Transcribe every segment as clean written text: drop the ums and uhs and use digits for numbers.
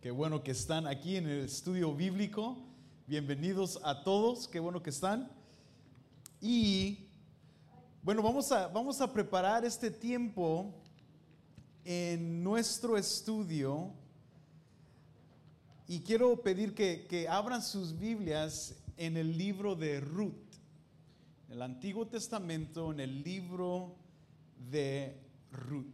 Qué bueno que están aquí en el estudio bíblico. Bienvenidos a todos, qué bueno que están. Y bueno, vamos a preparar este tiempo en nuestro estudio. Y quiero pedir que abran sus Biblias en el libro de Ruth, en el Antiguo Testamento, en el libro de Ruth.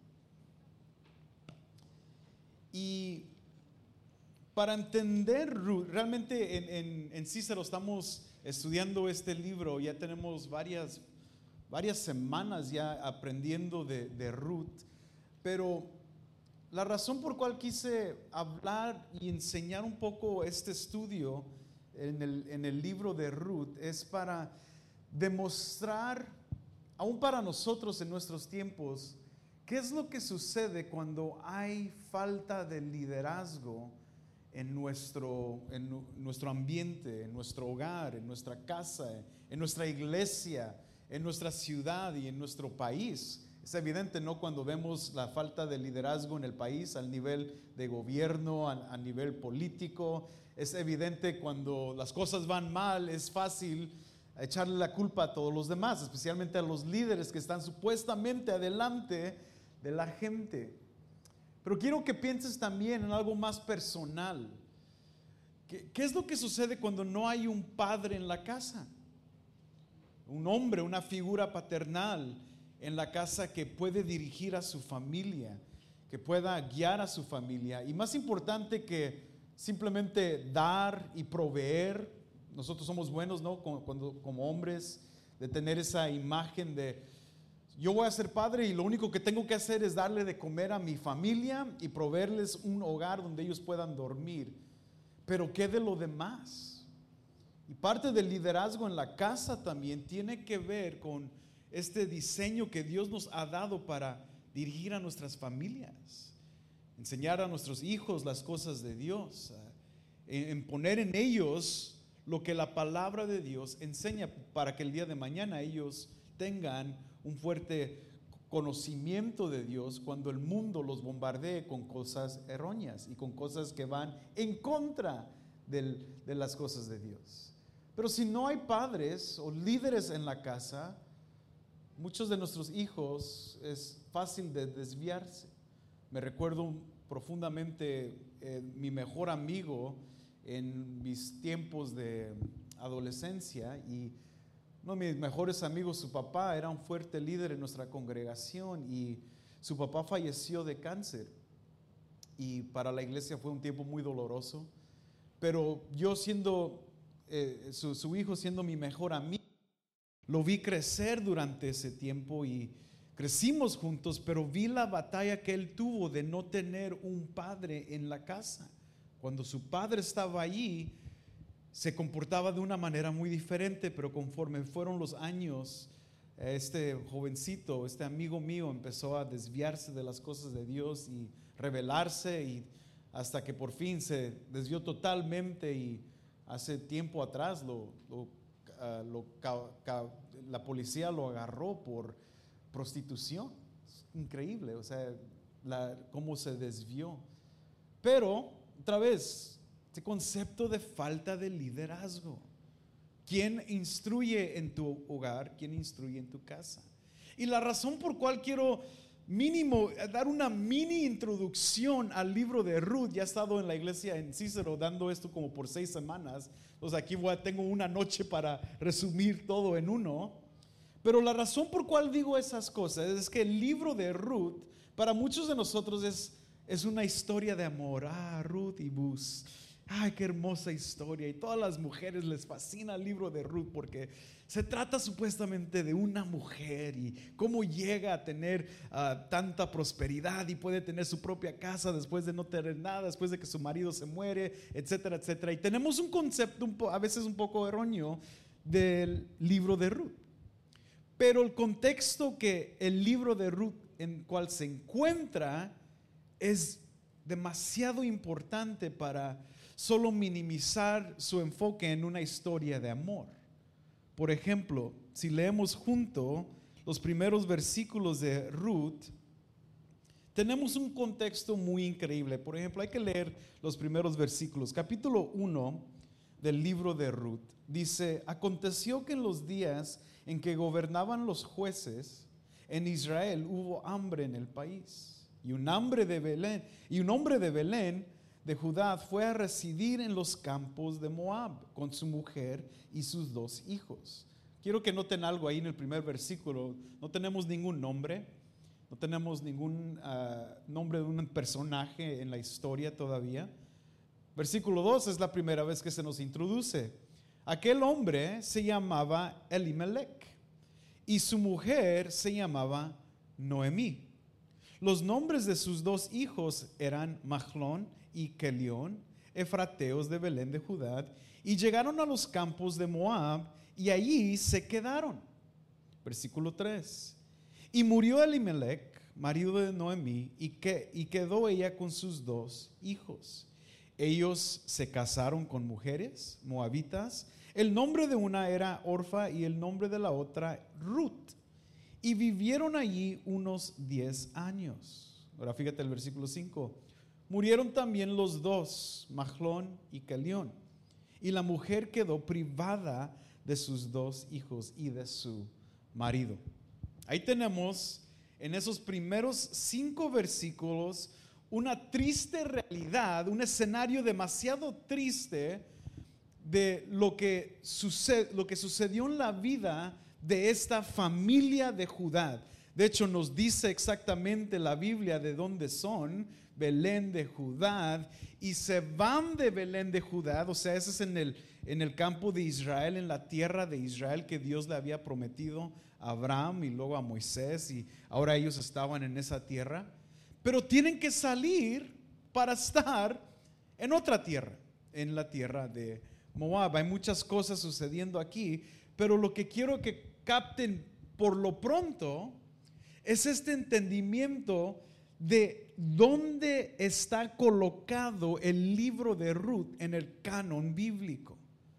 Y para entender Ruth, realmente en Cícero estamos estudiando este libro, ya tenemos varias semanas ya aprendiendo de Ruth, pero la razón por cual quise hablar y enseñar un poco este estudio en el libro de Ruth es para demostrar, aún para nosotros en nuestros tiempos, qué es lo que sucede cuando hay falta de liderazgo en nuestro ambiente, en nuestro hogar, en nuestra casa, en nuestra iglesia, en nuestra ciudad y en nuestro país. Es evidente, ¿no?, cuando vemos la falta de liderazgo en el país al nivel de gobierno, a nivel político. Es evidente cuando las cosas van mal, es fácil echarle la culpa a todos los demás, especialmente a los líderes que están supuestamente adelante de la gente. Pero quiero que pienses también en algo más personal. ¿Qué es lo que sucede cuando no hay un padre en la casa? Un hombre, una figura paternal en la casa que puede dirigir a su familia, que pueda guiar a su familia. Y más importante que simplemente dar y proveer. Nosotros somos buenos, ¿no?, como hombres, de tener esa imagen de yo voy a ser padre y lo único que tengo que hacer es darle de comer a mi familia y proveerles un hogar donde ellos puedan dormir. Pero ¿qué de lo demás? Y parte del liderazgo en la casa también tiene que ver con este diseño que Dios nos ha dado para dirigir a nuestras familias, enseñar a nuestros hijos las cosas de Dios, en poner en ellos lo que la palabra de Dios enseña para que el día de mañana ellos tengan un fuerte conocimiento de Dios cuando el mundo los bombardee con cosas erróneas y con cosas que van en contra de las cosas de Dios. Pero si no hay padres o líderes en la casa, muchos de nuestros hijos es fácil de desviarse. Me recuerdo profundamente mi mejor amigo en mis tiempos de adolescencia, y uno de mis mejores amigos, su papá era un fuerte líder en nuestra congregación y su papá falleció de cáncer. Y para la iglesia fue un tiempo muy doloroso. Pero yo siendo su hijo, siendo mi mejor amigo, lo vi crecer durante ese tiempo y crecimos juntos, pero vi la batalla que él tuvo de no tener un padre en la casa. Cuando su padre estaba allí, se comportaba de una manera muy diferente, pero conforme fueron los años, este jovencito, este amigo mío, empezó a desviarse de las cosas de Dios y rebelarse, y hasta que por fin se desvió totalmente, y hace tiempo atrás la policía lo agarró por prostitución. Es increíble, o sea, cómo se desvió. Pero, otra vez, este concepto de falta de liderazgo. ¿Quién instruye en tu hogar? ¿Quién instruye en tu casa? Y la razón por cual quiero dar una mini introducción al libro de Ruth, ya he estado en la iglesia en Cícero dando esto como por 6 semanas, entonces aquí tengo una noche para resumir todo en uno. Pero la razón por cual digo esas cosas es que el libro de Ruth para muchos de nosotros es una historia de amor. Ruth y Bus. Ay, qué hermosa historia, y todas las mujeres les fascina el libro de Ruth porque se trata supuestamente de una mujer y cómo llega a tener tanta prosperidad y puede tener su propia casa después de no tener nada, después de que su marido se muere, etcétera, etcétera. Y tenemos un concepto a veces un poco erróneo del libro de Ruth. Pero el contexto que el libro de Ruth en cual se encuentra es demasiado importante para solo minimizar su enfoque en una historia de amor. Por ejemplo, si leemos junto los primeros versículos de Ruth, tenemos un contexto muy increíble. Por ejemplo, hay que leer los primeros versículos. Capítulo 1 del libro de Ruth dice: aconteció que en los días en que gobernaban los jueces en Israel hubo hambre en el país, y un hombre de Belén de Judá fue a residir en los campos de Moab con su mujer y sus 2 hijos. Quiero que noten algo ahí en el primer versículo. No tenemos ningún nombre, no tenemos ningún nombre de un personaje en la historia todavía. Versículo 2 es la primera vez que se nos introduce. Aquel hombre se llamaba Elimelech y su mujer se llamaba Noemí. Los nombres de sus 2 hijos eran Mahlón y Kelión, efrateos de Belén de Judá, y llegaron a los campos de Moab y allí se quedaron. Versículo 3. Y murió Elimelech, marido de Noemí, y quedó ella con sus 2 hijos. Ellos se casaron con mujeres moabitas. El nombre de una era Orfa y el nombre de la otra Ruth. Y vivieron allí unos 10 años. Ahora fíjate el versículo 5. Murieron también los 2, Mahlón y Kelión. Y la mujer quedó privada de sus 2 hijos y de su marido. Ahí tenemos en esos primeros 5 versículos una triste realidad, un escenario demasiado triste de lo que sucedió en la vida de esta familia de Judá. De hecho, nos dice exactamente la Biblia de dónde son: Belén de Judá, y se van de Belén de Judá. O sea, ese es en el campo de Israel, en la tierra de Israel que Dios le había prometido a Abraham y luego a Moisés, y ahora ellos estaban en esa tierra, pero tienen que salir para estar en otra tierra, en la tierra de Moab. Hay muchas cosas sucediendo aquí, pero lo que quiero que capten por lo pronto es este entendimiento de dónde está colocado el libro de Ruth en el canon bíblico.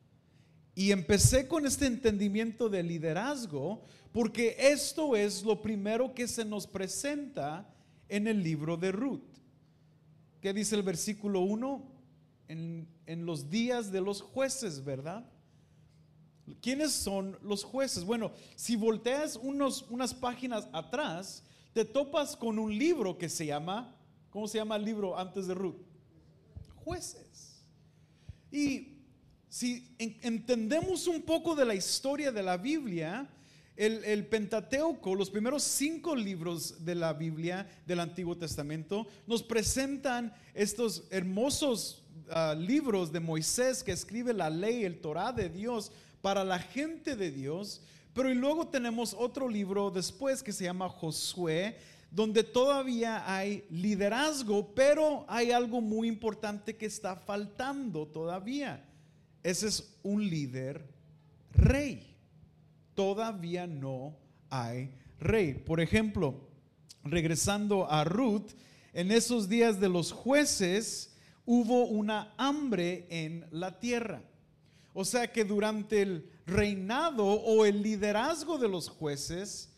Y empecé con este entendimiento de liderazgo porque esto es lo primero que se nos presenta en el libro de Ruth. ¿Qué dice el versículo 1? En los días de los jueces, ¿verdad? ¿Quiénes son los jueces? Bueno, si volteas unas páginas atrás, te topas con un libro que se llama, ¿cómo se llama el libro antes de Ruth? Jueces. Y si entendemos un poco de la historia de la Biblia, el Pentateuco, los primeros 5 libros de la Biblia del Antiguo Testamento, nos presentan estos hermosos libros de Moisés que escribe la ley, el Torá de Dios para la gente de Dios. Pero y luego tenemos otro libro después que se llama Josué, donde todavía hay liderazgo, pero hay algo muy importante que está faltando todavía. Ese es un líder rey. Todavía no hay rey. Por ejemplo, regresando a Ruth, en esos días de los jueces hubo una hambre en la tierra. O sea que durante el reinado o el liderazgo de los jueces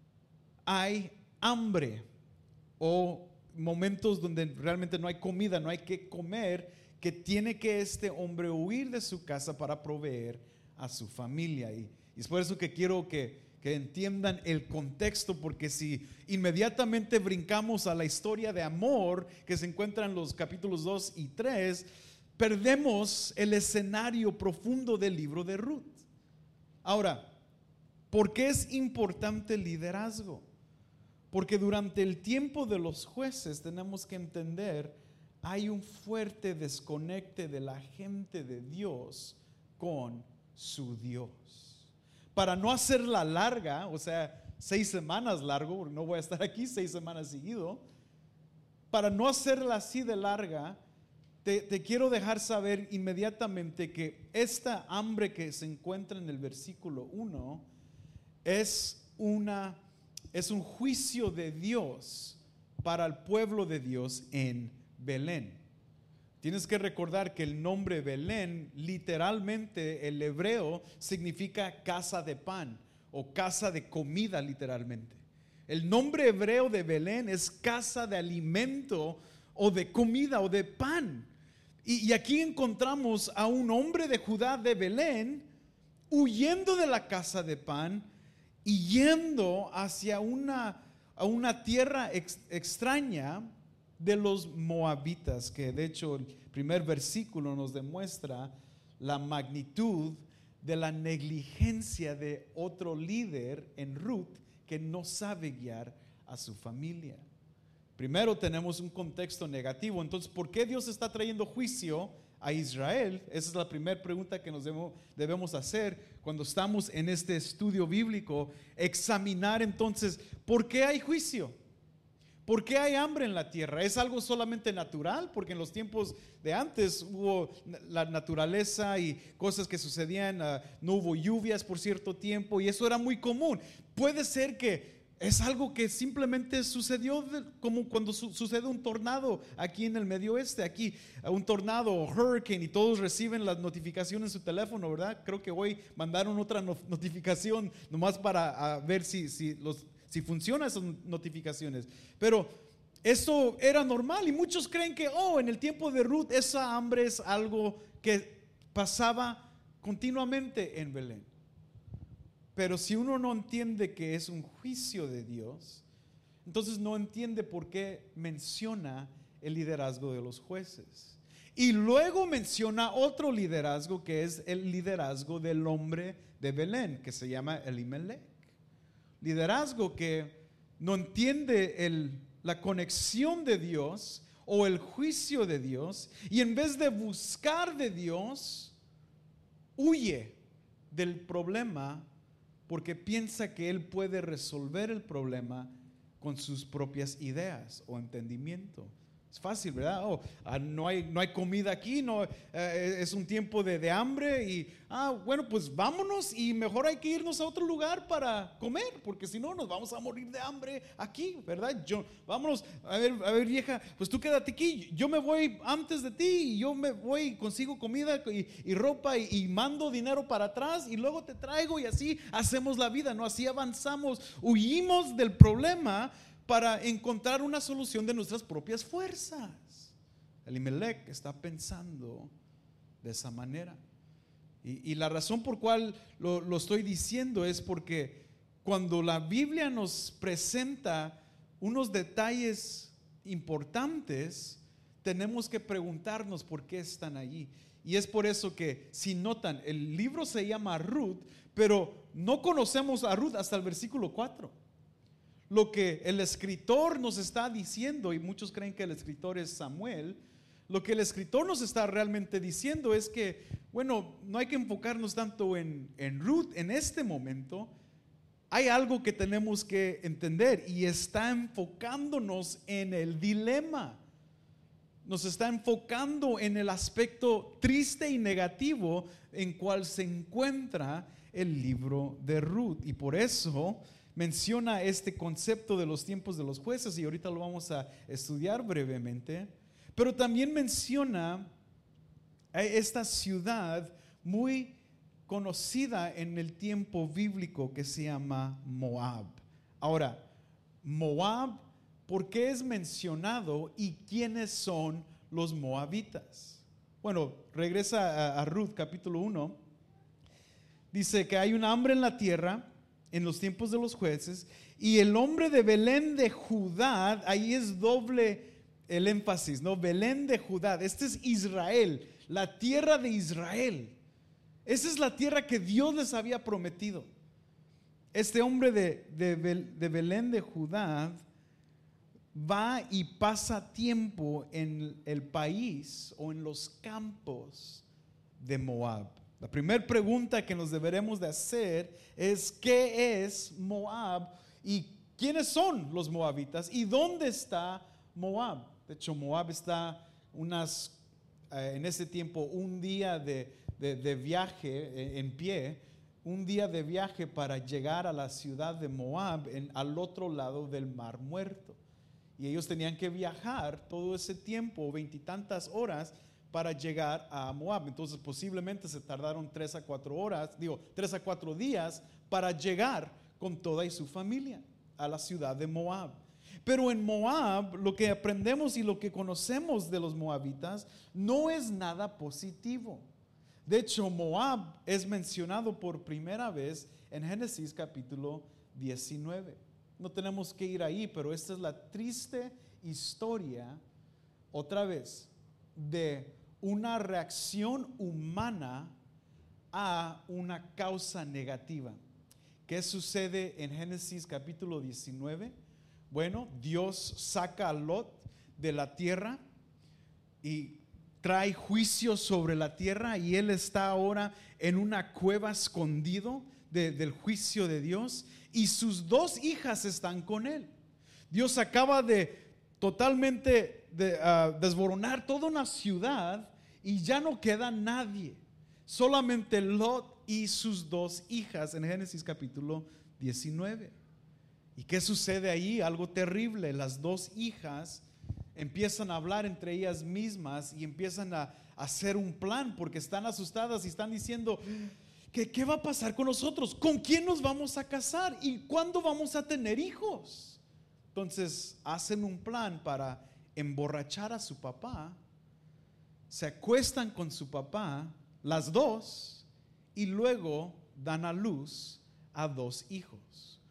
hay hambre o momentos donde realmente no hay comida, no hay que comer, que tiene que este hombre huir de su casa para proveer a su familia. Y es por eso que quiero que entiendan el contexto, porque si inmediatamente brincamos a la historia de amor que se encuentra en los capítulos 2 y 3, perdemos el escenario profundo del libro de Ruth. Ahora, ¿por qué es importante el liderazgo? Porque durante el tiempo de los jueces tenemos que entender, hay un fuerte desconecte de la gente de Dios con su Dios. Para no hacerla larga, o sea, 6 semanas largo, porque no voy a estar aquí 6 semanas seguido, para no hacerla así de larga, te quiero dejar saber inmediatamente que esta hambre que se encuentra en el versículo 1 es un juicio de Dios para el pueblo de Dios en Belén. Tienes que recordar que el nombre Belén, literalmente el hebreo significa casa de pan o casa de comida literalmente. El nombre hebreo de Belén es casa de alimento o de comida o de pan. Y aquí encontramos a un hombre de Judá de Belén huyendo de la casa de pan y yendo hacia a una tierra extraña de los moabitas, que de hecho el primer versículo nos demuestra la magnitud de la negligencia de otro líder en Ruth que no sabe guiar a su familia. Primero tenemos un contexto negativo. Entonces, ¿por qué Dios está trayendo juicio a Israel? Esa es la primera pregunta que nos debemos hacer cuando estamos en este estudio bíblico. Examinar entonces, ¿por qué hay juicio? ¿Por qué hay hambre en la tierra? ¿Es algo solamente natural? Porque en los tiempos de antes hubo la naturaleza y cosas que sucedían, no hubo lluvias por cierto tiempo y eso era muy común. Puede ser que es algo que simplemente sucedió como cuando sucede un tornado aquí en el Medio Oeste, aquí un tornado o hurricane y todos reciben las notificaciones en su teléfono, ¿verdad? Creo que hoy mandaron otra notificación nomás para ver si funcionan esas notificaciones. Pero eso era normal y muchos creen que en el tiempo de Ruth esa hambre es algo que pasaba continuamente en Belén. Pero si uno no entiende que es un juicio de Dios, entonces no entiende por qué menciona el liderazgo de los jueces. Y luego menciona otro liderazgo que es el liderazgo del hombre de Belén, que se llama Elimelech. Liderazgo que no entiende la conexión de Dios o el juicio de Dios, y en vez de buscar de Dios, huye del problema porque piensa que él puede resolver el problema con sus propias ideas o entendimiento. Es fácil, ¿verdad? No hay comida aquí, es un tiempo de hambre y bueno, pues vámonos y mejor hay que irnos a otro lugar para comer, porque si no nos vamos a morir de hambre aquí, ¿verdad? Vámonos, a ver vieja, pues tú quédate aquí, yo me voy antes de ti y yo me voy y consigo comida y ropa y mando dinero para atrás y luego te traigo y así hacemos la vida, ¿no? Así avanzamos, huimos del problema para encontrar una solución de nuestras propias fuerzas. Elimelech está pensando de esa manera. Y la razón por cual lo estoy diciendo es porque cuando la Biblia nos presenta unos detalles importantes, tenemos que preguntarnos por qué están allí. Y es por eso que, si notan, el libro se llama Ruth, pero no conocemos a Ruth hasta el versículo 4. Lo que el escritor nos está diciendo, y muchos creen que el escritor es Samuel, lo que el escritor nos está realmente diciendo es que, bueno, no hay que enfocarnos tanto en Ruth en este momento. Hay algo que tenemos que entender y está enfocándonos en el dilema. Nos está enfocando en el aspecto triste y negativo en cual se encuentra el libro de Ruth. Y por eso menciona este concepto de los tiempos de los jueces y ahorita lo vamos a estudiar brevemente, pero también menciona esta ciudad muy conocida en el tiempo bíblico que se llama Moab. Ahora, Moab, ¿por qué es mencionado y quiénes son los moabitas? Bueno, regresa a Ruth capítulo 1, dice que hay un hambre en la tierra en los tiempos de los jueces, y el hombre de Belén de Judá, ahí es doble el énfasis, ¿no? Belén de Judá, este es Israel, la tierra de Israel. Esa es la tierra que Dios les había prometido. Este hombre de Belén de Judá va y pasa tiempo en el país o en los campos de Moab. La primera pregunta que nos deberemos de hacer es: ¿qué es Moab? ¿Y quiénes son los moabitas? ¿Y dónde está Moab? De hecho, Moab está en ese tiempo un día de viaje en pie, un día de viaje para llegar a la ciudad de Moab al otro lado del Mar Muerto. Y ellos tenían que viajar todo ese tiempo, 20 y tantas horas, para llegar a Moab. Entonces posiblemente se tardaron 3 a 4 días para llegar con toda y su familia a la ciudad de Moab. Pero en Moab, lo que aprendemos y lo que conocemos de los moabitas no es nada positivo. De hecho, Moab es mencionado por primera vez en Génesis capítulo 19. No tenemos que ir ahí, pero esta es la triste historia, otra vez, de una reacción humana a una causa negativa. ¿Qué sucede en Génesis capítulo 19? Bueno, Dios saca a Lot de la tierra y trae juicio sobre la tierra, y él está ahora en una cueva escondido del juicio de Dios, y sus dos hijas están con él. Dios acaba de totalmente desboronar toda una ciudad y ya no queda nadie, solamente Lot y sus dos hijas en Génesis capítulo 19. ¿Y qué sucede ahí? Algo terrible. Las dos hijas empiezan a hablar entre ellas mismas y empiezan a hacer un plan, porque están asustadas y están diciendo: ¿qué va a pasar con nosotros? ¿Con quién nos vamos a casar? ¿Y cuándo vamos a tener hijos? Entonces hacen un plan para emborrachar a su papá, se acuestan con su papá, las dos, y luego dan a luz a dos hijos.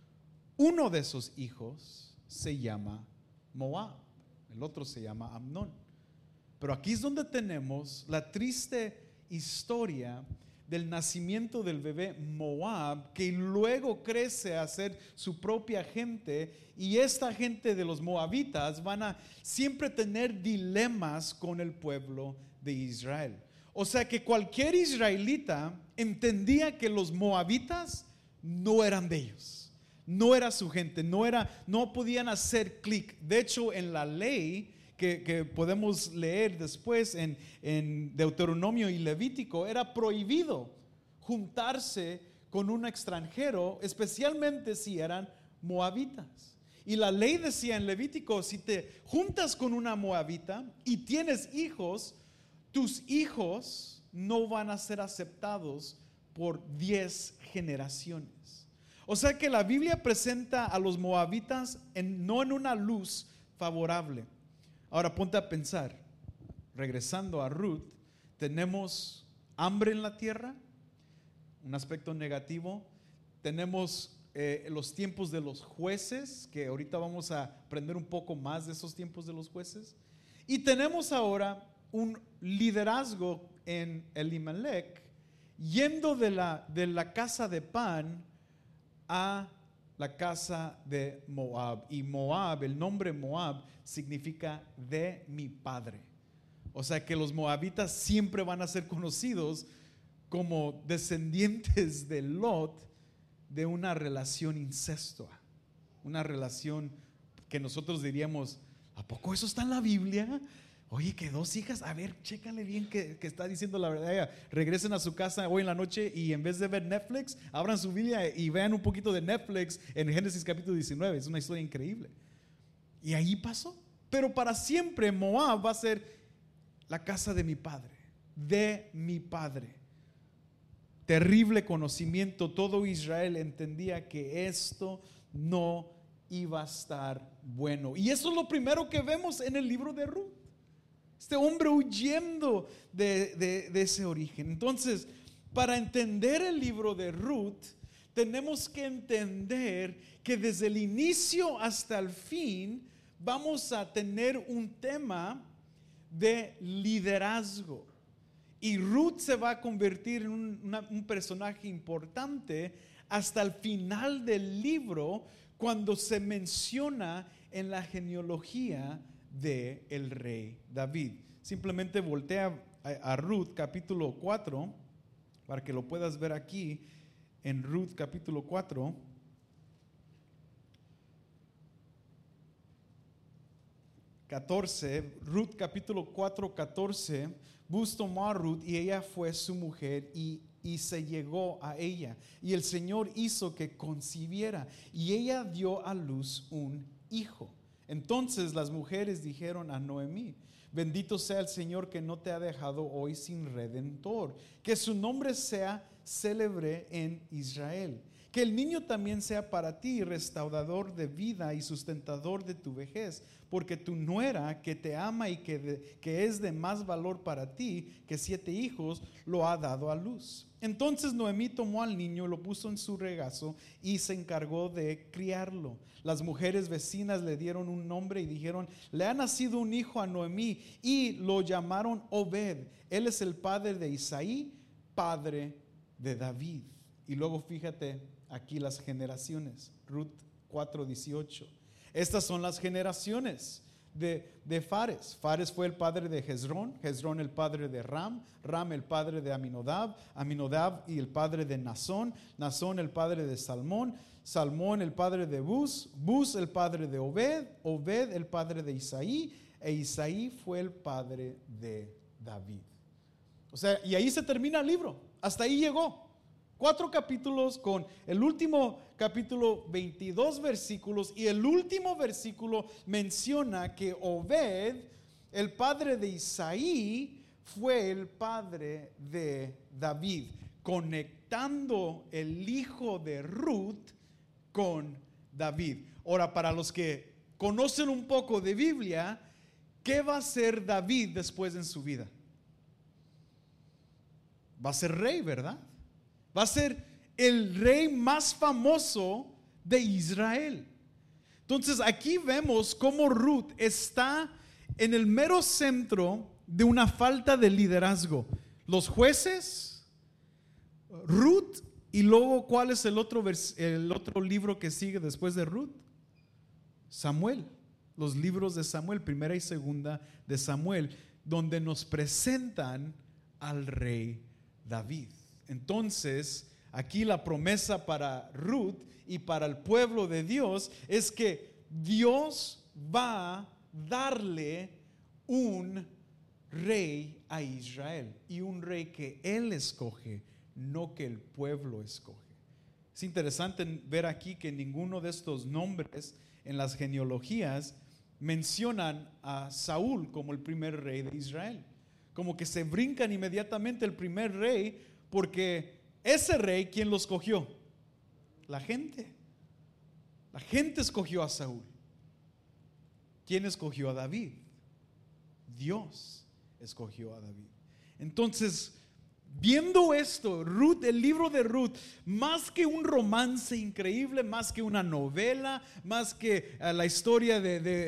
Uno de esos hijos se llama Moab, el otro se llama Amnón. Pero aquí es donde tenemos la triste historia del nacimiento del bebé Moab, que luego crece a ser su propia gente, y esta gente de los moabitas van a siempre tener dilemas con el pueblo de Israel. O sea que cualquier israelita entendía que los moabitas no eran de ellos, no era su gente, no podían hacer clic. De hecho, en la ley que podemos leer después en Deuteronomio y Levítico, era prohibido juntarse con un extranjero, especialmente si eran moabitas. Y la ley decía en Levítico: si te juntas con una moabita y tienes hijos, tus hijos no van a ser aceptados por 10 generaciones. O sea que la Biblia presenta a los moabitas no en una luz favorable. Ahora ponte a pensar, regresando a Ruth, tenemos hambre en la tierra, un aspecto negativo. Tenemos los tiempos de los jueces, que ahorita vamos a aprender un poco más de esos tiempos de los jueces. Y tenemos ahora un liderazgo en Elimelech, yendo de la casa de Pan a la casa de Moab. Y Moab, el nombre Moab significa de mi padre. O sea que los moabitas siempre van a ser conocidos como descendientes de Lot, de una relación incestuosa, una relación que nosotros diríamos: ¿a poco eso está en la Biblia? Oye, que dos hijas, a ver, chécale bien que está diciendo la verdad. Regresen a su casa hoy en la noche y en vez de ver Netflix, abran su Biblia y vean un poquito de Netflix en Génesis capítulo 19. Es una historia increíble. Y ahí pasó. Pero para siempre Moab va a ser la casa de mi padre, de mi padre. Terrible conocimiento. Todo Israel entendía que esto no iba a estar bueno. Y eso es lo primero que vemos en el libro de Ruth. Este hombre huyendo de ese origen. Entonces, para entender el libro de Ruth, tenemos que entender que desde el inicio hasta el fin vamos a tener un tema de liderazgo. Y Ruth se va a convertir en un personaje importante hasta el final del libro, cuando se menciona en la genealogía de el rey David. Simplemente voltea a Ruth capítulo 4 para que lo puedas ver aquí. En Ruth capítulo 4, Ruth capítulo 4, 14. Bus tomó a Ruth y ella fue su mujer y se llegó a ella. Y el Señor hizo que concibiera y ella dio a luz un hijo. Entonces las mujeres dijeron a Noemí: bendito sea el Señor que no te ha dejado hoy sin redentor, que su nombre sea célebre en Israel, que el niño también sea para ti restaurador de vida y sustentador de tu vejez, porque tu nuera que te ama y que es de más valor para ti que 7 hijos, lo ha dado a luz. Entonces Noemí tomó al niño, lo puso en su regazo y se encargó de criarlo. Las mujeres vecinas le dieron un nombre y dijeron: le ha nacido un hijo a Noemí, y lo llamaron Obed. Él es el padre de Isaí, padre de David. Y luego fíjate aquí las generaciones, Ruth 4:18. Estas son las generaciones de Fares. Fares fue el padre de Hezrón, Hezrón el padre de Ram, Ram el padre de Aminadab, Aminadab y el padre de Nazón, Nazón el padre de Salmón, Salmón el padre de Bus, Bus el padre de Obed, Obed el padre de Isaí, e Isaí fue el padre de David. O sea, y ahí se termina el libro, hasta ahí llegó. 4 capítulos con el último capítulo 22 versículos, y el último versículo menciona que Obed, el padre de Isaí, fue el padre de David, conectando el hijo de Ruth con David. Ahora, para los que conocen un poco de Biblia, ¿qué va a ser David después en su vida? Va a ser rey, ¿verdad? Va a ser el rey más famoso de Israel. Entonces aquí vemos cómo Ruth está en el mero centro de una falta de liderazgo. Los jueces, Ruth, y luego ¿cuál es el otro libro que sigue después de Ruth? Samuel. Los libros de Samuel, primera y segunda de Samuel, donde nos presentan al rey David. Entonces, aquí la promesa para Ruth y para el pueblo de Dios es que Dios va a darle un rey a Israel, y un rey que Él escoge, no que el pueblo escoge. Es interesante ver aquí que ninguno de estos nombres en las genealogías mencionan a Saúl como el primer rey de Israel. Como que se brincan inmediatamente el primer rey, porque ese rey, ¿quién lo escogió? La gente. La gente escogió a Saúl. ¿Quién escogió a David? Dios escogió a David. Entonces, viendo esto, Ruth, el libro de Ruth, más que un romance increíble, más que una novela, más que la historia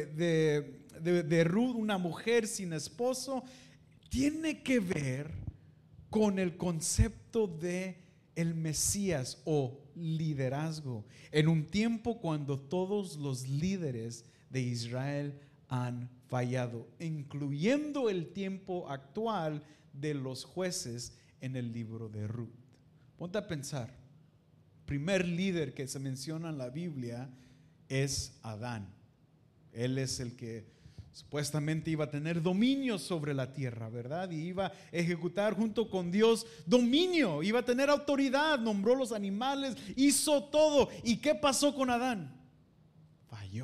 de Ruth, una mujer sin esposo, tiene que ver con el concepto de el Mesías o liderazgo, en un tiempo cuando todos los líderes de Israel han fallado, incluyendo el tiempo actual de los jueces en el libro de Ruth. Ponte a pensar, primer líder que se menciona en la Biblia es Adán. Él es el que supuestamente iba a tener dominio sobre la tierra, ¿verdad? Y iba a ejecutar junto con Dios dominio, iba a tener autoridad, nombró los animales, hizo todo. ¿Y qué pasó con Adán? Falló.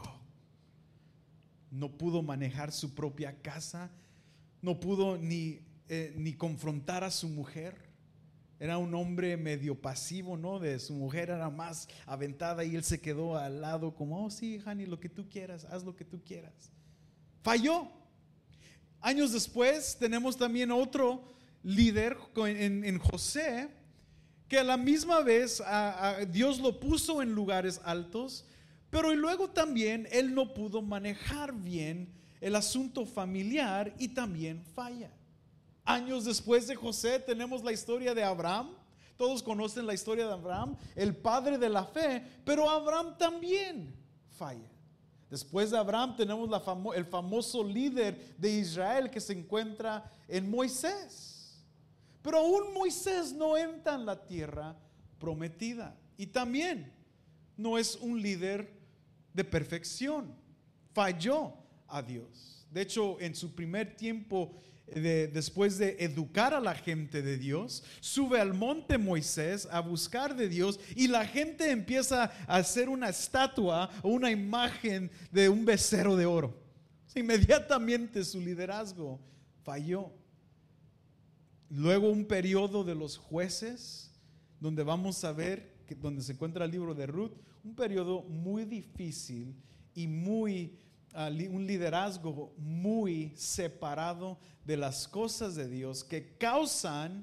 No pudo manejar su propia casa, no pudo ni confrontar a su mujer. Era un hombre medio pasivo, ¿no? De su mujer era más aventada, y él se quedó al lado como: oh sí, honey, lo que tú quieras, haz lo que tú quieras. Falló. Años después tenemos también otro líder en José, que a la misma vez Dios lo puso en lugares altos, pero luego también él no pudo manejar bien el asunto familiar y también falla. Años después de José tenemos la historia de Abraham. Todos conocen la historia de Abraham, el padre de la fe, pero Abraham también falla. Después de Abraham tenemos el famoso líder de Israel que se encuentra en Moisés. Pero aún Moisés no entra en la tierra prometida, y también no es un líder de perfección. Falló a Dios. De hecho, en su primer tiempo, después de educar a la gente de Dios, sube al monte Moisés a buscar de Dios, y la gente empieza a hacer una estatua o una imagen de un becerro de oro. Inmediatamente su liderazgo falló. Luego un periodo de los jueces, donde vamos a ver donde se encuentra el libro de Ruth, un periodo muy difícil y un liderazgo muy separado de las cosas de Dios, que causan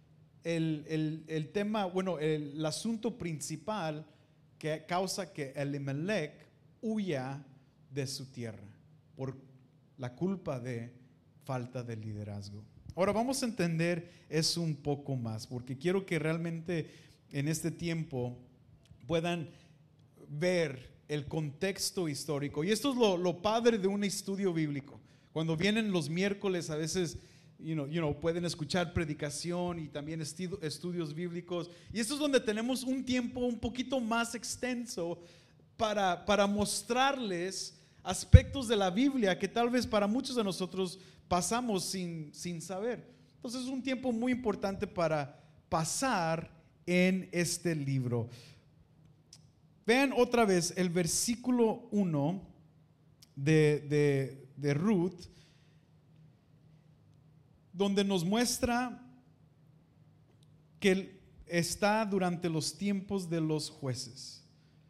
el tema, bueno, el asunto principal que causa que Elimelech huya de su tierra por la culpa de falta de liderazgo. Ahora vamos a entender eso un poco más, porque quiero que realmente en este tiempo puedan ver el contexto histórico. Y esto es lo padre de un estudio bíblico. Cuando vienen los miércoles, a veces pueden escuchar predicación y también estudios bíblicos. Y esto es donde tenemos un tiempo un poquito más extenso para mostrarles aspectos de la Biblia que tal vez para muchos de nosotros pasamos sin saber. Entonces es un tiempo muy importante para pasar en este libro. Vean otra vez el versículo 1 de Ruth, donde nos muestra que está durante los tiempos de los jueces.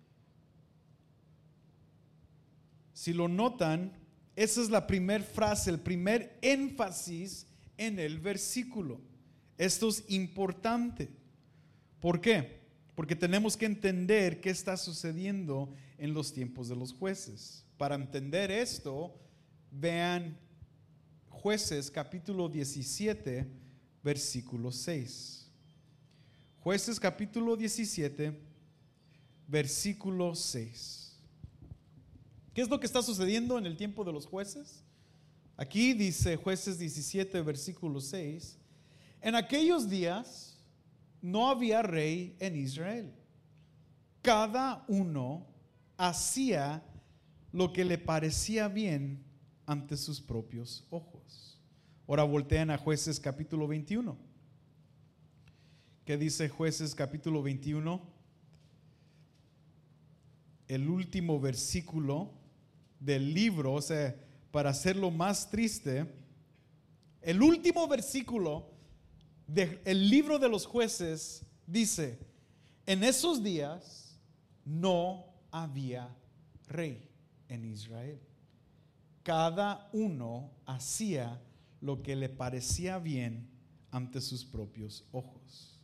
Si lo notan, esa es la primera frase, el primer énfasis en el versículo. Esto es importante. ¿Por qué? Porque tenemos que entender qué está sucediendo en los tiempos de los jueces. Para entender esto, vean Jueces capítulo 17, versículo 6. Jueces capítulo 17, versículo 6. ¿Qué es lo que está sucediendo en el tiempo de los jueces? Aquí dice Jueces 17, versículo 6. En aquellos días no había rey en Israel. Cada uno hacía lo que le parecía bien ante sus propios ojos. Ahora voltean a Jueces capítulo 21. ¿Qué dice Jueces capítulo 21? El último versículo del libro, o sea, para hacerlo más triste, el último versículo del libro de los jueces dice: en esos días no había rey en Israel. Cada uno hacía lo que le parecía bien ante sus propios ojos.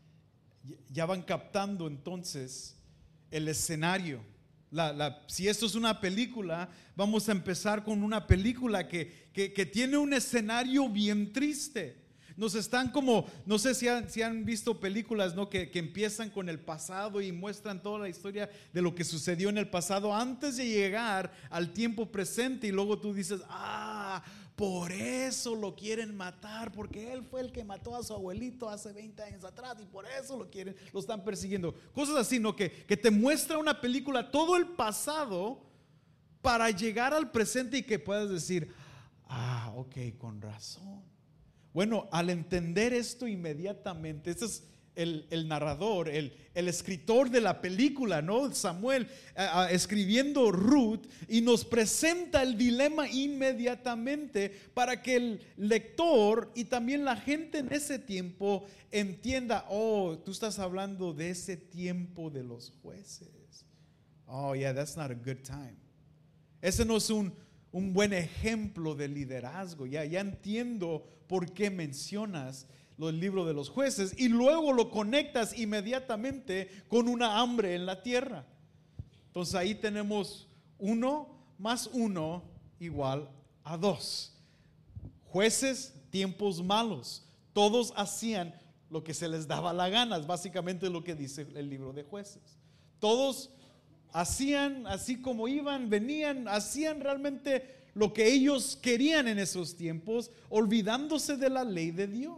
Ya van captando entonces el escenario. Si esto es una película, vamos a empezar con una película que tiene un escenario bien triste. Nos están como, no sé si han visto películas, ¿no? que empiezan con el pasado y muestran toda la historia de lo que sucedió en el pasado antes de llegar al tiempo presente, y luego tú dices: por eso lo quieren matar, porque él fue el que mató a su abuelito hace 20 años atrás y por eso lo están persiguiendo. Cosas así, ¿no? Que te muestra una película todo el pasado para llegar al presente y que puedas decir: ok, con razón. Bueno, al entender esto inmediatamente, este es el narrador, el escritor de la película, ¿no? Samuel, escribiendo Ruth, y nos presenta el dilema inmediatamente para que el lector y también la gente en ese tiempo entienda: tú estás hablando de ese tiempo de los jueces. Yeah, that's not a good time. Ese no es un buen ejemplo de liderazgo. Ya entiendo por qué mencionas el libro de los jueces, y luego lo conectas inmediatamente con una hambre en la tierra. Entonces ahí tenemos 1 más 1 igual a 2. Jueces, tiempos malos. Todos hacían lo que se les daba la gana, es básicamente lo que dice el libro de Jueces. Todos hacían así como iban, venían, hacían realmente lo que ellos querían en esos tiempos, olvidándose de la ley de Dios.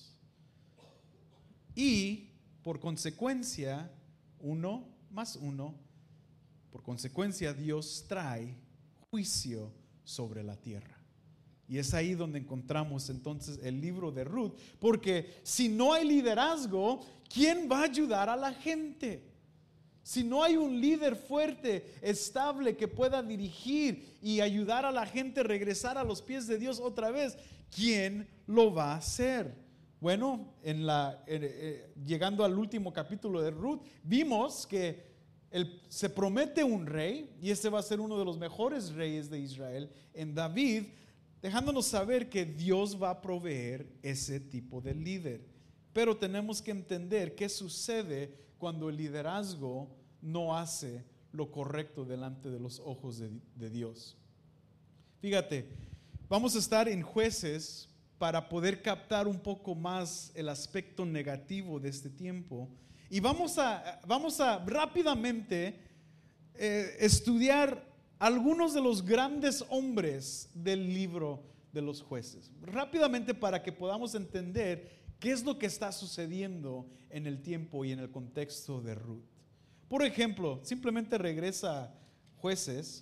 Y por consecuencia, 1 más 1, por consecuencia Dios trae juicio sobre la tierra. Y es ahí donde encontramos entonces el libro de Ruth, porque si no hay liderazgo, ¿quién va a ayudar a la gente? Si no hay un líder fuerte, estable, que pueda dirigir y ayudar a la gente a regresar a los pies de Dios otra vez, ¿quién lo va a hacer? Bueno, llegando al último capítulo de Ruth, vimos que se promete un rey, y este va a ser uno de los mejores reyes de Israel, en David, dejándonos saber que Dios va a proveer ese tipo de líder. Pero tenemos que entender qué sucede cuando el liderazgo no hace lo correcto delante de los ojos de Dios. Fíjate, vamos a estar en Jueces para poder captar un poco más el aspecto negativo de este tiempo. Y vamos a rápidamente estudiar algunos de los grandes hombres del libro de los Jueces. Rápidamente, para que podamos entender qué es lo que está sucediendo en el tiempo y en el contexto de Ruth. Por ejemplo, simplemente regresa a Jueces.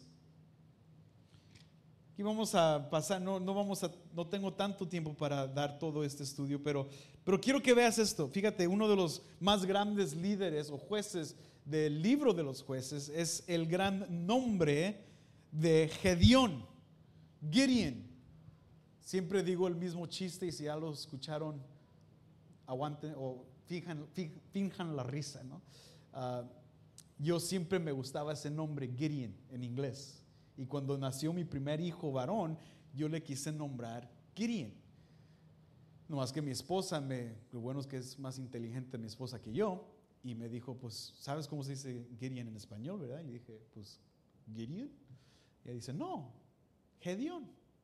Y vamos a pasar, no tengo tanto tiempo para dar todo este estudio, pero quiero que veas esto. Fíjate, uno de los más grandes líderes o jueces del libro de los Jueces es el gran nombre de Gedeón, Gideon. Siempre digo el mismo chiste, y si ya lo escucharon, aguanten o finjan la risa, ¿no? Yo siempre me gustaba ese nombre, Gideon, en inglés. Y cuando nació mi primer hijo varón, yo le quise nombrar Gideon. No más que mi esposa, lo bueno es que es más inteligente mi esposa que yo, y me dijo, pues, ¿sabes cómo se dice Gideon en español, verdad? Y le dije, pues, ¿Gideon? Y ella dice, no, Gedeón.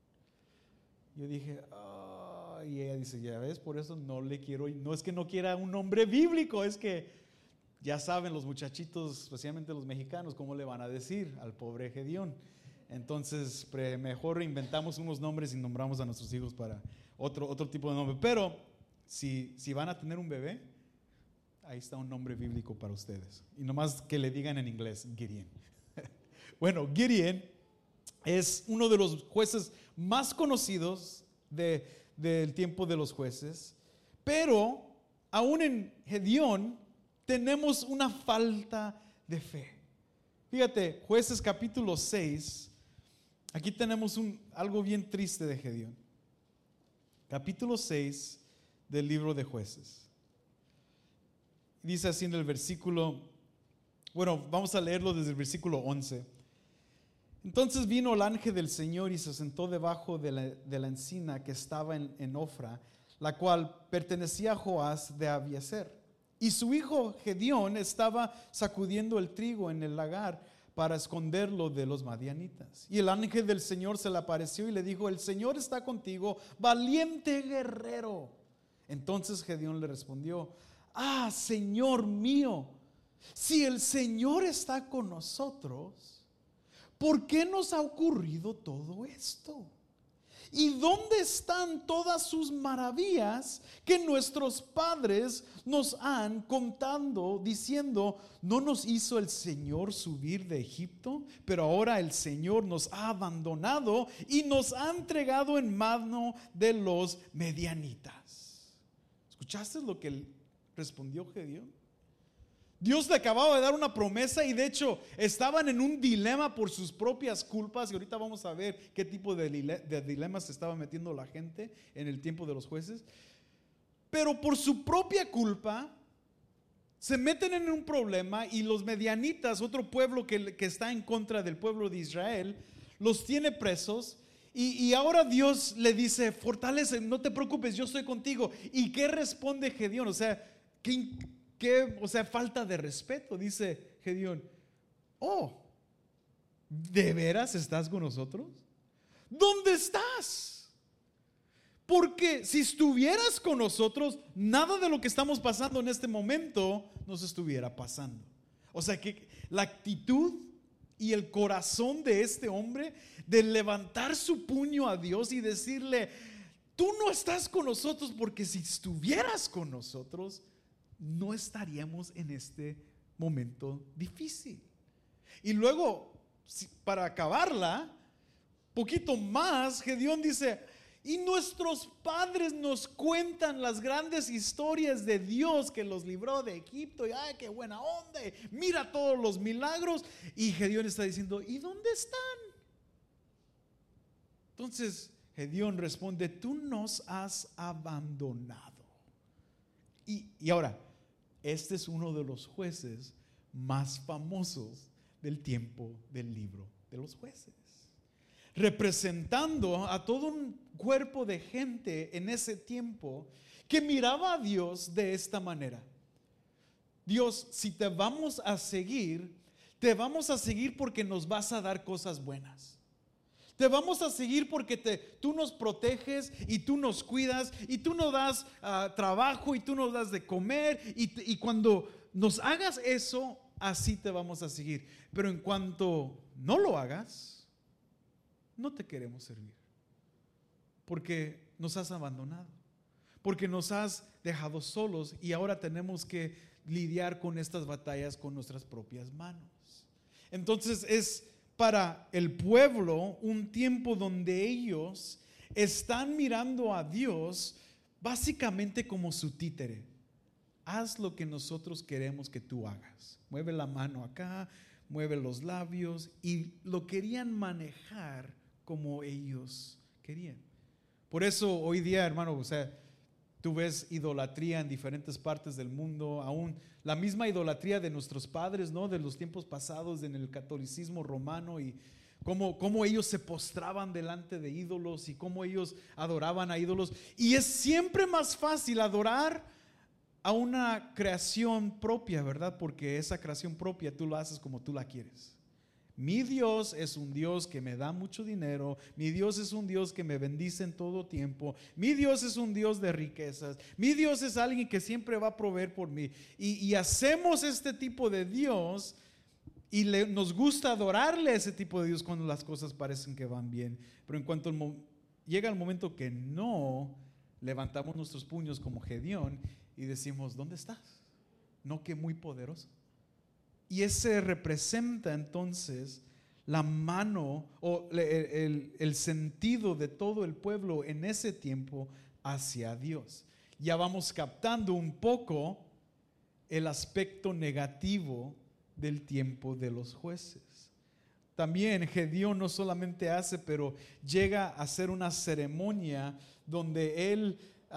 Yo dije, y ella dice, ya ves, por eso no le quiero, no es que no quiera un nombre bíblico, es que ya saben los muchachitos, especialmente los mexicanos, cómo le van a decir al pobre Gedeón. Entonces, mejor inventamos unos nombres y nombramos a nuestros hijos para otro tipo de nombre. Pero si van a tener un bebé, ahí está un nombre bíblico para ustedes. Y nomás que le digan en inglés, Gideon. Bueno, Gideon es uno de los jueces más conocidos del tiempo de los jueces. Pero aún en Gedeón tenemos una falta de fe. Fíjate, Jueces capítulo 6. Aquí tenemos algo bien triste de Gedeón. Capítulo 6 del libro de Jueces. Dice así en el versículo, bueno, vamos a leerlo desde el versículo 11. Entonces vino el ángel del Señor y se sentó debajo de la encina que estaba en Ofra, la cual pertenecía a Joás de Abiezer. Y su hijo Gedeón estaba sacudiendo el trigo en el lagar para esconderlo de los madianitas. Y el ángel del Señor se le apareció y le dijo, el Señor está contigo, valiente guerrero. Entonces Gedeón le respondió, Señor mío, si el Señor está con nosotros, ¿por qué nos ha ocurrido todo esto? ¿Y dónde están todas sus maravillas que nuestros padres nos han contado, diciendo, ¿no nos hizo el Señor subir de Egipto? Pero ahora el Señor nos ha abandonado y nos ha entregado en mano de los medianitas. ¿Escuchaste lo que respondió Gedeón? Dios le acababa de dar una promesa y de hecho estaban en un dilema por sus propias culpas, y ahorita vamos a ver qué tipo de dilemas se estaba metiendo la gente en el tiempo de los jueces. Pero por su propia culpa se meten en un problema, y los medianitas, otro pueblo que está en contra del pueblo de Israel, los tiene presos. Y ahora Dios le dice, fortalece, no te preocupes, yo estoy contigo. ¿Y qué responde Gedeón? O sea, falta de respeto. Dice Gedeón, ¿de veras estás con nosotros? ¿Dónde estás? Porque si estuvieras con nosotros, nada de lo que estamos pasando en este momento nos estuviera pasando. O sea que la actitud y el corazón de este hombre de levantar su puño a Dios y decirle, tú no estás con nosotros, porque si estuvieras con nosotros no estaríamos en este momento difícil. Y luego, para acabarla, poquito más, Gedeón dice, y nuestros padres nos cuentan las grandes historias de Dios que los libró de Egipto, y ¡ay, qué buena onda! Mira todos los milagros. Y Gedeón está diciendo, ¿y dónde están? Entonces Gedeón responde, tú nos has abandonado. Y ahora, este es uno de los jueces más famosos del tiempo del libro de los jueces, representando a todo un cuerpo de gente en ese tiempo que miraba a Dios de esta manera. Dios, si te vamos a seguir porque nos vas a dar cosas buenas. Te vamos a seguir porque tú nos proteges y tú nos cuidas y tú nos das trabajo y tú nos das de comer y cuando nos hagas eso, así te vamos a seguir. Pero en cuanto no lo hagas, no te queremos servir porque nos has abandonado, porque nos has dejado solos y ahora tenemos que lidiar con estas batallas con nuestras propias manos. Entonces es para el pueblo un tiempo donde ellos están mirando a Dios básicamente como su títere. Haz lo que nosotros queremos que tú hagas. Mueve la mano acá, mueve los labios, y lo querían manejar como ellos querían. Por eso hoy día, hermano, o sea, tú ves idolatría en diferentes partes del mundo, aún la misma idolatría de nuestros padres, ¿no? De los tiempos pasados en el catolicismo romano, y cómo ellos se postraban delante de ídolos y cómo ellos adoraban a ídolos. Y es siempre más fácil adorar a una creación propia, ¿verdad? Porque esa creación propia tú la haces como tú la quieres. Mi Dios es un Dios que me da mucho dinero. Mi Dios es un Dios que me bendice en todo tiempo. Mi Dios es un Dios de riquezas. Mi Dios es alguien que siempre va a proveer por mí. Y hacemos este tipo de Dios y nos gusta adorarle a ese tipo de Dios cuando las cosas parecen que van bien. Pero en cuanto llega el momento que no, levantamos nuestros puños como Gedeón y decimos, ¿dónde estás? No, que muy poderoso. Y ese representa entonces la mano o el sentido de todo el pueblo en ese tiempo hacia Dios. Ya vamos captando un poco el aspecto negativo del tiempo de los jueces. También Gedeón no solamente hace, pero llega a hacer una ceremonia donde él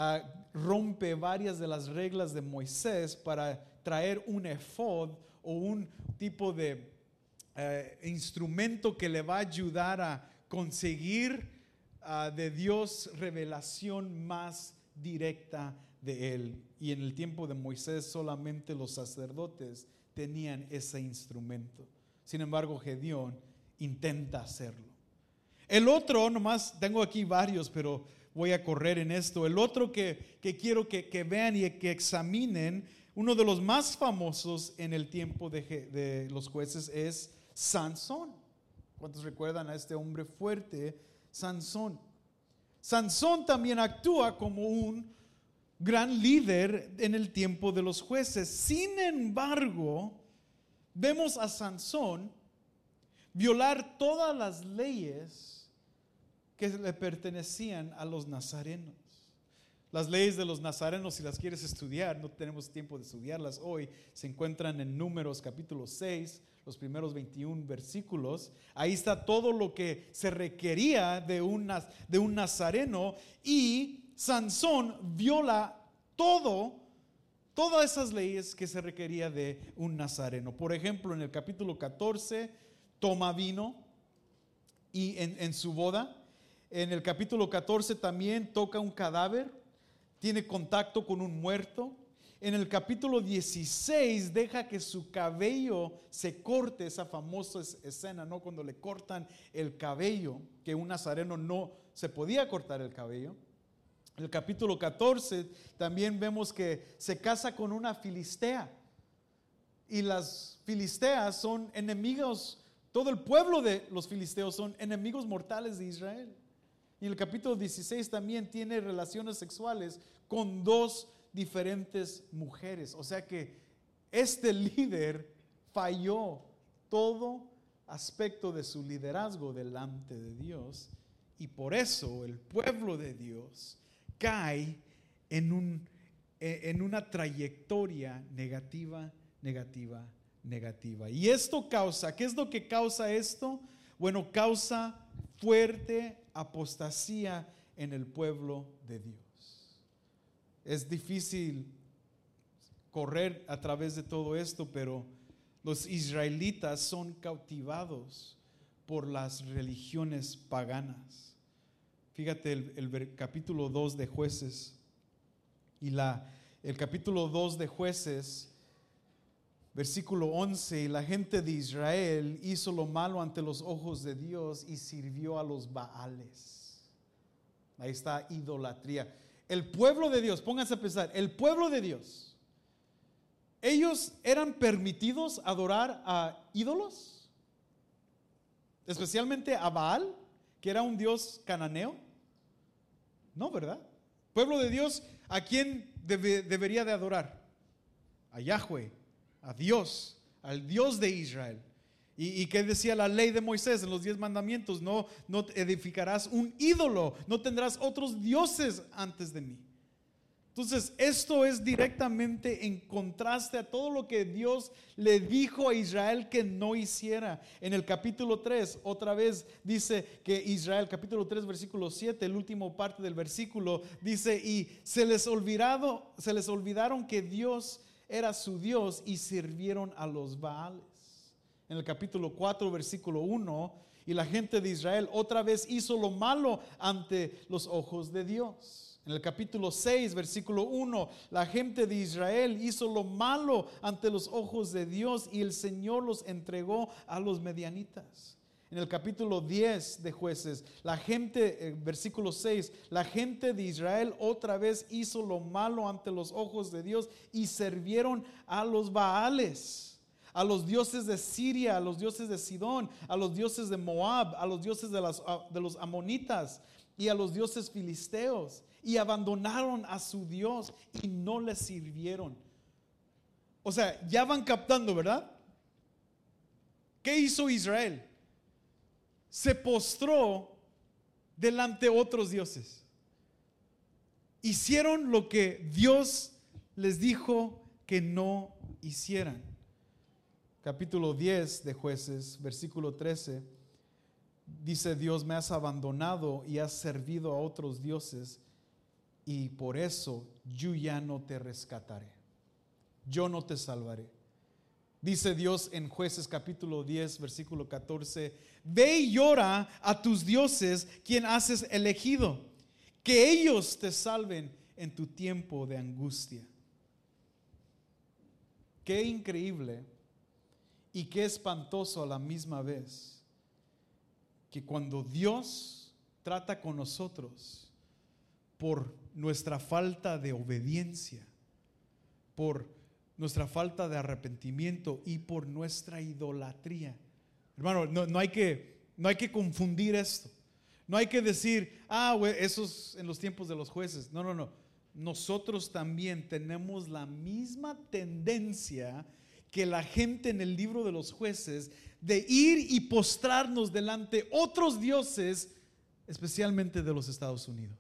rompe varias de las reglas de Moisés para traer un efod o un tipo de instrumento que le va a ayudar a conseguir de Dios revelación más directa de él. Y en el tiempo de Moisés solamente los sacerdotes tenían ese instrumento. Sin embargo, Gedeón intenta hacerlo. El otro, nomás tengo aquí varios, pero voy a correr en esto. El otro que quiero que vean y que examinen, uno de los más famosos en el tiempo de los jueces es Sansón. ¿Cuántos recuerdan a este hombre fuerte, Sansón? Sansón también actúa como un gran líder en el tiempo de los jueces. Sin embargo, vemos a Sansón violar todas las leyes que le pertenecían a los nazarenos. Las leyes de los nazarenos, si las quieres estudiar, no tenemos tiempo de estudiarlas hoy, se encuentran en Números capítulo 6, los primeros 21 versículos. Ahí está todo lo que se requería de un nazareno, y Sansón viola todas esas leyes que se requería de un nazareno. Por ejemplo, en el capítulo 14 toma vino y en su boda. En el capítulo 14 también toca un cadáver, tiene contacto con un muerto. En el capítulo 16 deja que su cabello se corte, esa famosa escena, ¿no? Cuando le cortan el cabello, que un nazareno no se podía cortar el cabello. En el capítulo 14 también vemos que se casa con una filistea, y las filisteas son enemigos, todo el pueblo de los filisteos son enemigos mortales de Israel. Y en el capítulo 16 también tiene relaciones sexuales con 2 diferentes mujeres. O sea que este líder falló todo aspecto de su liderazgo delante de Dios, y por eso el pueblo de Dios cae en una trayectoria negativa. Y esto causa, ¿qué es lo que causa esto? Bueno, causa fuerte apostasía en el pueblo de Dios. Es difícil correr a través de todo esto, pero los israelitas son cautivados por las religiones paganas. Fíjate el capítulo 2 de Jueces y el capítulo 2 de Jueces, versículo 11, y la gente de Israel hizo lo malo ante los ojos de Dios y sirvió a los Baales. Ahí está idolatría. El pueblo de Dios, pónganse a pensar, el pueblo de Dios, ¿ellos eran permitidos adorar a ídolos? Especialmente a Baal, que era un dios cananeo. No, ¿verdad? Pueblo de Dios, ¿a quién debería de adorar? A Yahweh, a Dios, al Dios de Israel. ¿Y qué decía la ley de Moisés en los 10 mandamientos? No edificarás un ídolo, no tendrás otros dioses antes de mí. Entonces, esto es directamente en contraste a todo lo que Dios le dijo a Israel que no hiciera. En el capítulo 3, otra vez dice que Israel, capítulo 3, versículo 7, el último parte del versículo, dice, y se les olvidaron que Dios era su Dios y sirvieron a los Baales. En el capítulo 4, versículo 1, y la gente de Israel otra vez hizo lo malo ante los ojos de Dios. En el capítulo 6, versículo 1, la gente de Israel hizo lo malo ante los ojos de Dios y el Señor los entregó a los medianitas. En el capítulo 10 de Jueces, la gente, versículo 6, la gente de Israel otra vez hizo lo malo ante los ojos de Dios y sirvieron a los Baales, a los dioses de Siria, a los dioses de Sidón, a los dioses de Moab, a los dioses de los amonitas y a los dioses filisteos, y abandonaron a su Dios y no le sirvieron. O sea, ya van captando, ¿verdad? ¿Qué hizo Israel? Se postró delante de otros dioses. Hicieron lo que Dios les dijo que no hicieran. Capítulo 10 de Jueces, versículo 13, dice Dios: me has abandonado y has servido a otros dioses, y por eso yo ya no te rescataré, yo no te salvaré. Dice Dios en Jueces capítulo 10 versículo 14: ve y llora a tus dioses, quien has elegido, que ellos te salven en tu tiempo de angustia. Qué increíble y qué espantoso a la misma vez, que cuando Dios trata con nosotros por nuestra falta de obediencia, por nuestra falta de arrepentimiento y por nuestra idolatría. Hermano, no hay que confundir esto. No hay que decir, eso es en los tiempos de los jueces. No. Nosotros también tenemos la misma tendencia que la gente en el libro de los jueces, de ir y postrarnos delante otros dioses, especialmente de los Estados Unidos.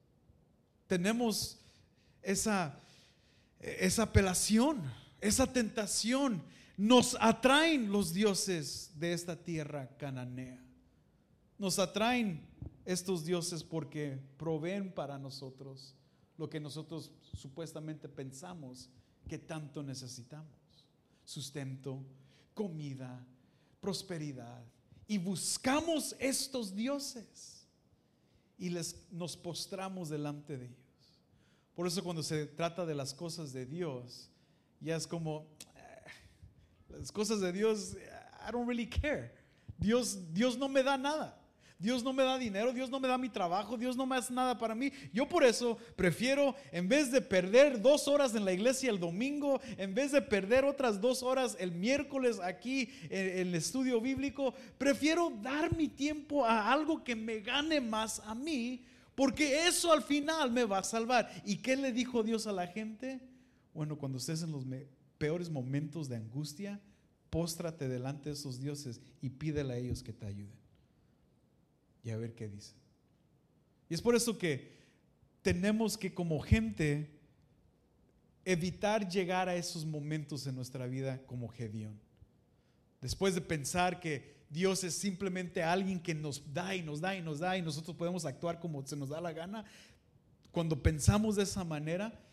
Tenemos esa apelación, esa tentación. Nos atraen los dioses de esta tierra cananea. Nos atraen estos dioses porque proveen para nosotros lo que nosotros supuestamente pensamos que tanto necesitamos: sustento, comida, prosperidad. Y buscamos estos dioses y nos postramos delante de ellos. Por eso cuando se trata de las cosas de Dios, ya es como, las cosas de Dios, I don't really care. Dios no me da nada. Dios no me da dinero, Dios no me da mi trabajo, Dios no me hace nada para mí. Yo por eso prefiero, en vez de perder 2 horas en la iglesia el domingo, en vez de perder otras 2 horas el miércoles aquí en el estudio bíblico, prefiero dar mi tiempo a algo que me gane más a mí, porque eso al final me va a salvar. ¿Y qué le dijo Dios a la gente? Bueno, cuando estés en los peores momentos de angustia, póstrate delante de esos dioses y pídele a ellos que te ayuden. Y a ver qué dice. Y es por eso que tenemos que, como gente, evitar llegar a esos momentos en nuestra vida como Gedeón. Después de pensar que Dios es simplemente alguien que nos da y nos da y nos da y nosotros podemos actuar como se nos da la gana, cuando pensamos de esa manera,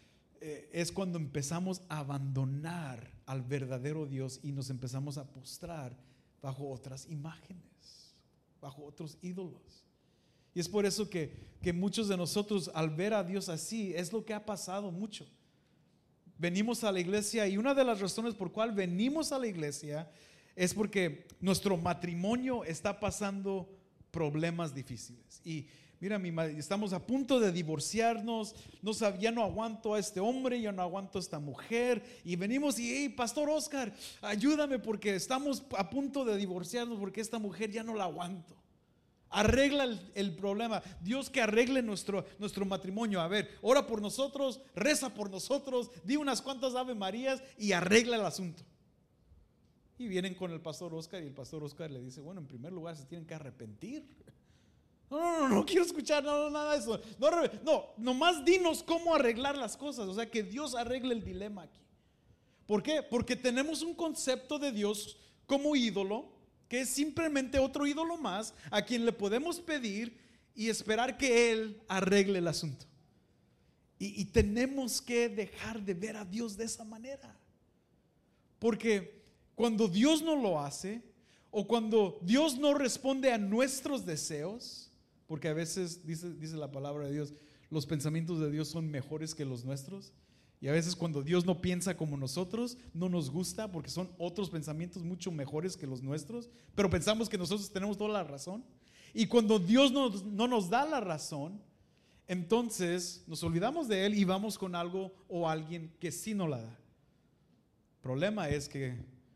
es cuando empezamos a abandonar al verdadero Dios y nos empezamos a postrar bajo otras imágenes, bajo otros ídolos. Y es por eso que muchos de nosotros, al ver a Dios así, es lo que ha pasado mucho. Venimos a la iglesia, y una de las razones por cual venimos a la iglesia es porque nuestro matrimonio está pasando problemas difíciles. Y mira, estamos a punto de divorciarnos, ya no aguanto a este hombre, ya no aguanto a esta mujer, y venimos y, hey, Pastor Oscar, ayúdame porque estamos a punto de divorciarnos porque esta mujer ya no la aguanto. Arregla el problema. Dios, que arregle nuestro matrimonio. A ver, ora por nosotros, reza por nosotros, di unas cuantas Ave Marías y arregla el asunto. Y vienen con el Pastor Oscar, y el Pastor Oscar le dice, bueno, en primer lugar se tienen que arrepentir. No quiero escuchar nada de eso. No, nomás dinos cómo arreglar las cosas. O sea, que Dios arregle el dilema aquí. ¿Por qué? Porque tenemos un concepto de Dios como ídolo, que es simplemente otro ídolo más a quien le podemos pedir y esperar que Él arregle el asunto. Y tenemos que dejar de ver a Dios de esa manera. Porque cuando Dios no lo hace, o cuando Dios no responde a nuestros deseos, porque a veces dice la palabra de Dios, los pensamientos de Dios son mejores que los nuestros. Y a veces cuando Dios no piensa como nosotros, no nos gusta porque son otros pensamientos mucho mejores que los nuestros, pero pensamos que nosotros tenemos toda la razón. Y cuando Dios no nos da la razón, entonces nos olvidamos de Él y vamos con algo o alguien que sí nos la da. El problema es que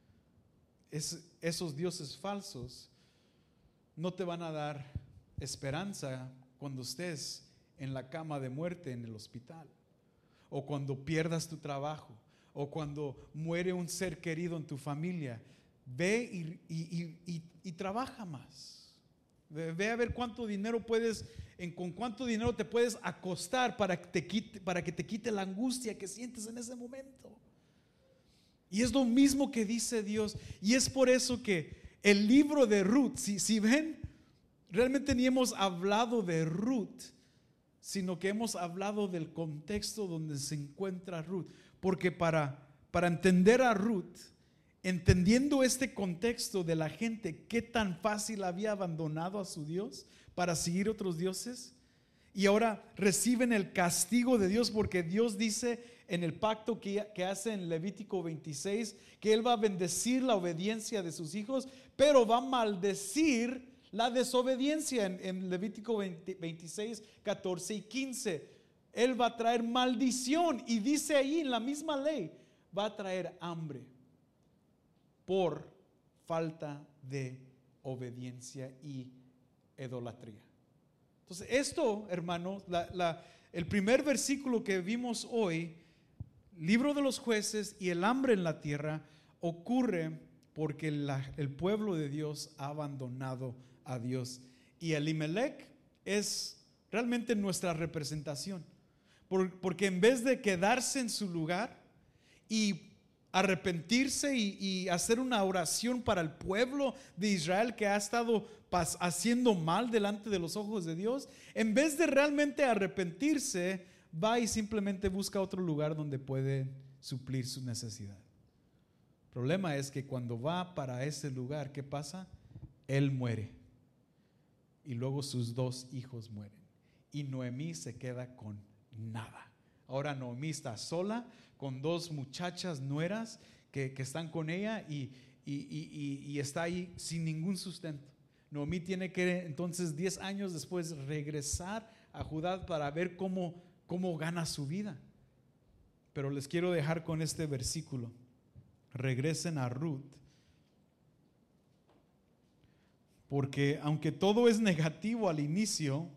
esos dioses falsos no te van a dar esperanza cuando estés en la cama de muerte en el hospital, o cuando pierdas tu trabajo, o cuando muere un ser querido en tu familia. Ve y trabaja más. Ve a ver cuánto dinero con cuánto dinero te puedes acostar para que te quite la angustia que sientes en ese momento. Y es lo mismo que dice Dios. Y es por eso que el libro de Ruth, si ven, realmente ni hemos hablado de Ruth, sino que hemos hablado del contexto donde se encuentra Ruth. Porque para entender a Ruth, entendiendo este contexto de la gente, qué tan fácil había abandonado a su Dios para seguir otros dioses, y ahora reciben el castigo de Dios, porque Dios dice en el pacto que hace en Levítico 26 que Él va a bendecir la obediencia de sus hijos, pero va a maldecir la desobediencia. En Levítico 26, 14 y 15, Él va a traer maldición, y dice ahí en la misma ley, va a traer hambre por falta de obediencia y idolatría. Entonces esto, hermanos, el primer versículo que vimos hoy, libro de los jueces y el hambre en la tierra, ocurre porque el pueblo de Dios ha abandonado a Dios. Y Elimelech es realmente nuestra representación, porque en vez de quedarse en su lugar y arrepentirse y hacer una oración para el pueblo de Israel que ha estado haciendo mal delante de los ojos de Dios, en vez de realmente arrepentirse, va y simplemente busca otro lugar donde puede suplir su necesidad. El problema es que cuando va para ese lugar, ¿qué pasa? Él muere, y luego sus 2 hijos mueren, y Noemí se queda con nada. Ahora Noemí está sola con 2 muchachas nueras que están con ella, y está ahí sin ningún sustento. Noemí tiene que entonces 10 años después regresar a Judá para ver cómo gana su vida. Pero les quiero dejar con este versículo. Regresen a Ruth, porque aunque todo es negativo al inicio,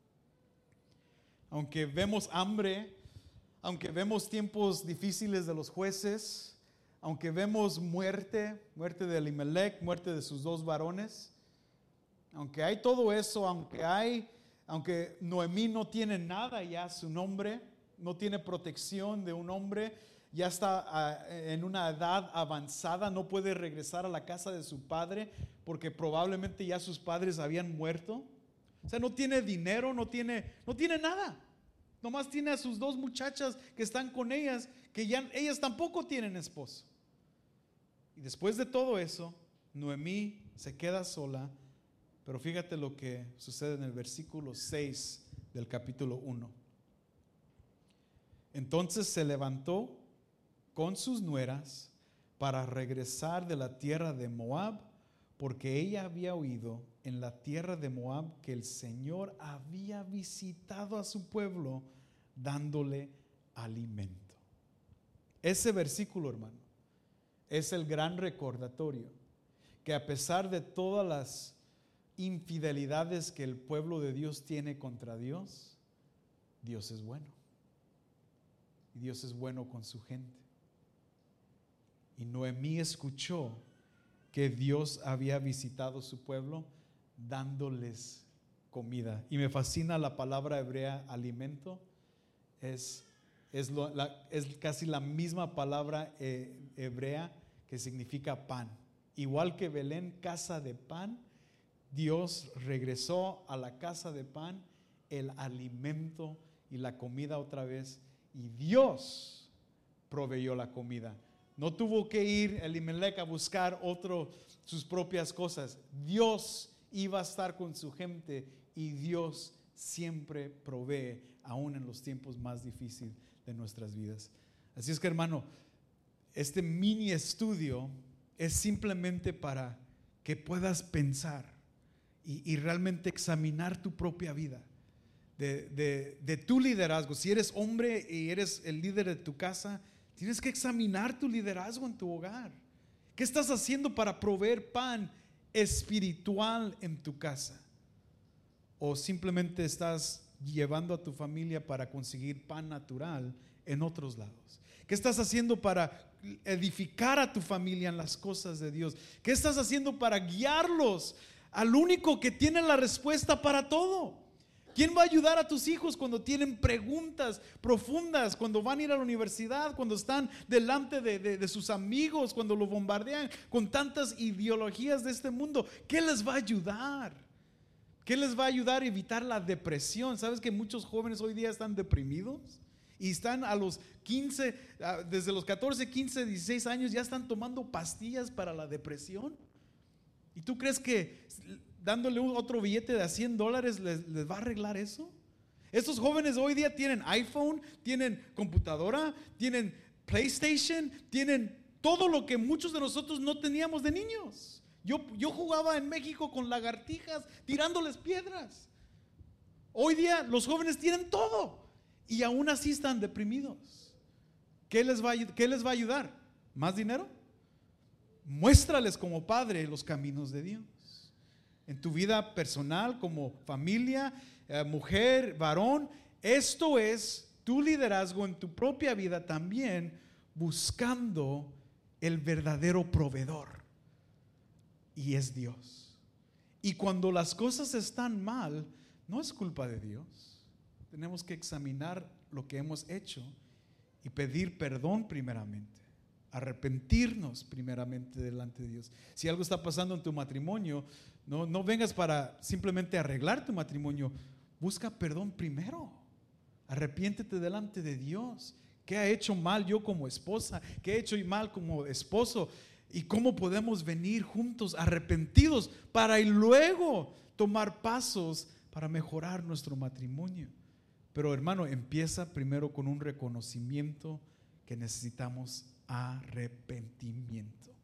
aunque vemos hambre, aunque vemos tiempos difíciles de los jueces, aunque vemos muerte de Elimelech, muerte de sus 2 varones, aunque hay todo eso, aunque Noemí no tiene nada ya a su nombre, no tiene protección de un hombre, ya está en una edad avanzada, no puede regresar a la casa de su padre porque probablemente ya sus padres habían muerto. O sea, no tiene dinero, no tiene nada. Nomás tiene a sus 2 muchachas que están con ellas, que ya ellas tampoco tienen esposo. Y después de todo eso, Noemí se queda sola. Pero fíjate lo que sucede en el versículo 6 del capítulo 1. Entonces se levantó con sus nueras para regresar de la tierra de Moab, porque ella había oído en la tierra de Moab que el Señor había visitado a su pueblo dándole alimento. Ese versículo, hermano, es el gran recordatorio que a pesar de todas las infidelidades que el pueblo de Dios tiene contra Dios, Dios es bueno. Y Dios es bueno con su gente. Y Noemí escuchó que Dios había visitado su pueblo dándoles comida. Y me fascina la palabra hebrea alimento. Es casi la misma palabra hebrea que significa pan. Igual que Belén, casa de pan, Dios regresó a la casa de pan el alimento y la comida otra vez. Y Dios proveyó la comida. No tuvo que ir Elimelech a buscar sus propias cosas. Dios iba a estar con su gente y Dios siempre provee, aún en los tiempos más difíciles de nuestras vidas. Así es que, hermano, este mini estudio es simplemente para que puedas pensar y realmente examinar tu propia vida. De tu liderazgo. Si eres hombre y eres el líder de tu casa, tienes que examinar tu liderazgo en tu hogar. ¿Qué estás haciendo para proveer pan espiritual en tu casa? ¿O simplemente estás llevando a tu familia para conseguir pan natural en otros lados? ¿Qué estás haciendo para edificar a tu familia en las cosas de Dios? ¿Qué estás haciendo para guiarlos al único que tiene la respuesta para todo? ¿Quién va a ayudar a tus hijos cuando tienen preguntas profundas, cuando van a ir a la universidad, cuando están delante de sus amigos, cuando lo bombardean con tantas ideologías de este mundo? ¿Qué les va a ayudar? ¿Qué les va a ayudar a evitar la depresión? ¿Sabes que muchos jóvenes hoy día están deprimidos? Y están a los 15, desde los 14, 15, 16 años ya están tomando pastillas para la depresión. ¿Y tú crees que dándole otro billete de $100 les va a arreglar eso? Estos jóvenes hoy día tienen iPhone, tienen computadora, tienen PlayStation, tienen todo lo que muchos de nosotros no teníamos de niños. Yo jugaba en México con lagartijas tirándoles piedras. Hoy día los jóvenes tienen todo y aún así están deprimidos. ¿Qué les va a ayudar? ¿Más dinero? Muéstrales como padre los caminos de Dios. En tu vida personal, como familia, mujer, varón, esto es tu liderazgo en tu propia vida también, buscando el verdadero proveedor, y es Dios. Y cuando las cosas están mal, no es culpa de Dios. Tenemos que examinar lo que hemos hecho y pedir perdón primeramente. Arrepentirnos primeramente delante de Dios. Si algo está pasando en tu matrimonio, no vengas para simplemente arreglar tu matrimonio. Busca perdón primero. Arrepiéntete delante de Dios. ¿Qué ha hecho mal yo como esposa? ¿Qué he hecho mal como esposo? ¿Y cómo podemos venir juntos arrepentidos para y luego tomar pasos para mejorar nuestro matrimonio? Pero, hermano, empieza primero con un reconocimiento que necesitamos arrepentimiento.